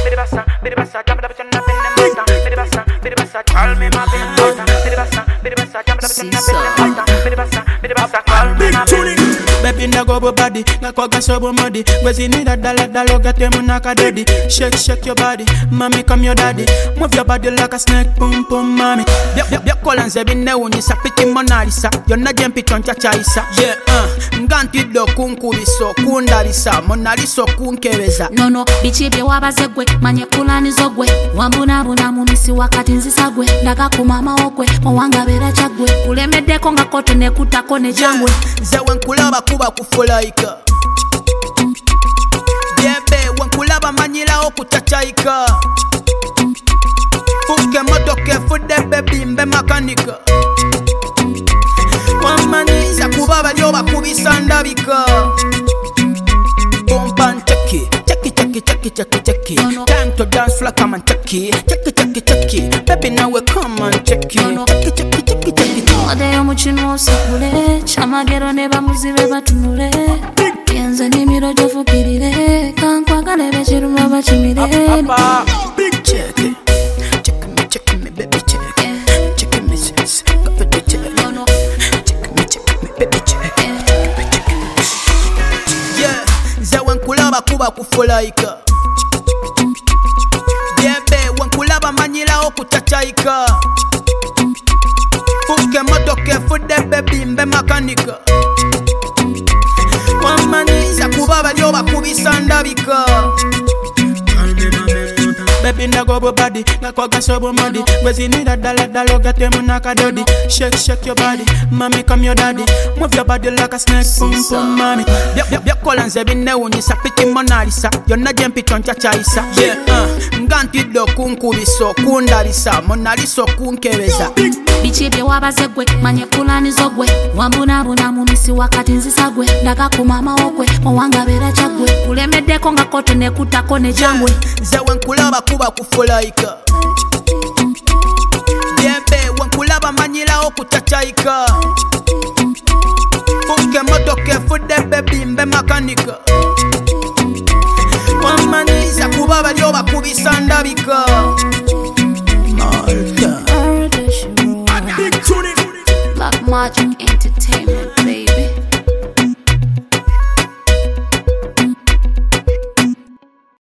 Baby nago body, ngakwaga sobo modi. Gwezi ni dalo gate munaka daddy. Shake your body, mommy come your daddy. Move your body like a snake, pum pum mommy. Bia kolanze bine unyi sapiti monalisa. Yona jempi choncha chaisa. Yeah, nganti do kunkuriso, kundalisa, monaliso kunkeweza. No, bichi bia wabazegwe, manye kulani zogwe. Wambuna munisi wakati nzisagwe. Ndaga kumama okwe, mwanga bera chagwe. Kulemede konga kote ne kutakone jangwe. Zewe nkulaba kuba kufulaika. Biebe wankulaba manyila okutachaika. Fuke motoke fude baby mbe makanika. Wamaniza kubaba lyoba kubisandabika. Bomban cheki. Time to dance floor, come and check. Baby now we come and check. Check. Odeyo muchino osakule, chamagero neba muzibe batunule. Yenza nimiro jofukirire, kankwagale bechiruma bachimire. Big check me, baby check. Check me, sis. Baby check. Check me, baby check. Yeah, zewe nkulaba kuba kufulaika. Biebe wankulaba manyila okutachaika. Fuke motoke fude baby mbe makanika. Wamaniza kubaba lyoba kubisandabika. Baby nago body, ngakwaga sobo modi. Gwezi ni dalo gate munaka daddy. Shake your body, mommy come your daddy. Move your body like a snake, pum pum mommy. Bia kolanze bine unyi sapiti monalisa. Yona jempi choncha chaisa. Yeah, nganti do kunkuriso, kundalisa, monaliso kunkeweza. Bichi bia wabazegwe, manye kulani zogwe. Wambuna munisi wakati nzisagwe. Ndaga kumama okwe, mwanga bera chagwe. Kulemede konga kote ne kutakone jangwe. Zewe nkulaba kuba kufulaika. Biebe wankulaba manyila okutachaika. Fuke motoke fude baby mbe makanika. Wamaniza kubaba lyoba kubisandabika.